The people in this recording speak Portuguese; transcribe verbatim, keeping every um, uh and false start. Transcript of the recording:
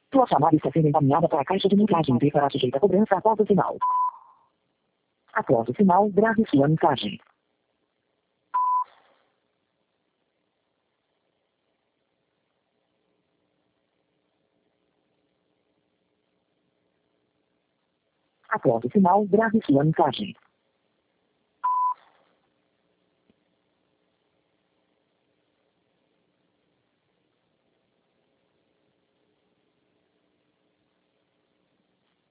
Sua chamada está sendo encaminhada para a caixa de mensagem e será sujeita a cobrança após o sinal. Após o sinal, grave sua mensagem. Após o sinal, grave sua mensagem.